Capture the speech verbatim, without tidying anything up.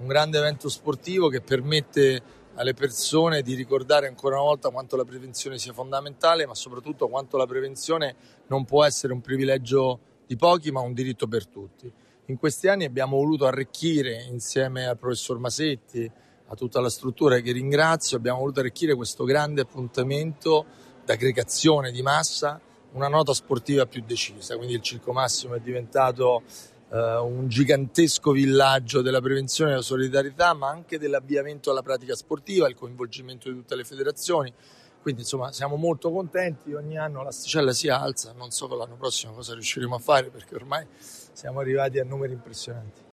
un grande evento sportivo che permette alle persone di ricordare ancora una volta quanto la prevenzione sia fondamentale, ma soprattutto quanto la prevenzione non può essere un privilegio di pochi, ma un diritto per tutti. In questi anni abbiamo voluto arricchire, insieme al professor Masetti, a tutta la struttura che ringrazio, abbiamo voluto arricchire questo grande appuntamento d'aggregazione di massa, una nota sportiva più decisa. Quindi il Circo Massimo è diventato uh, un gigantesco villaggio della prevenzione e della solidarietà, ma anche dell'avviamento alla pratica sportiva, il coinvolgimento di tutte le federazioni. Quindi insomma siamo molto contenti, ogni anno l'asticella si alza, non so l'anno prossimo cosa riusciremo a fare perché ormai siamo arrivati a numeri impressionanti.